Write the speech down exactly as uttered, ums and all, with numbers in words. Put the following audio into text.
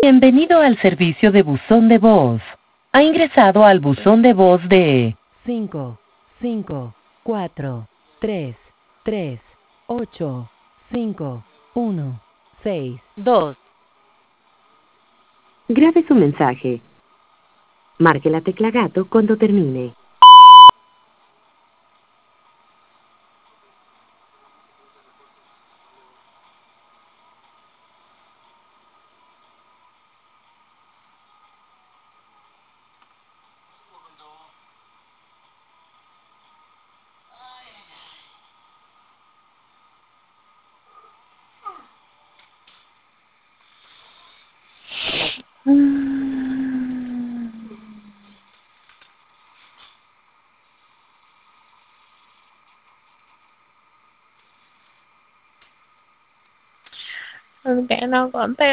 Bienvenido al servicio de buzón de voz. Ha ingresado al buzón de voz de cinco, cinco, cuatro, tres, tres, ocho, cinco, uno, seis, dos. Grabe su mensaje. Marque la tecla gato cuando termine. Ừ, kệ nó còn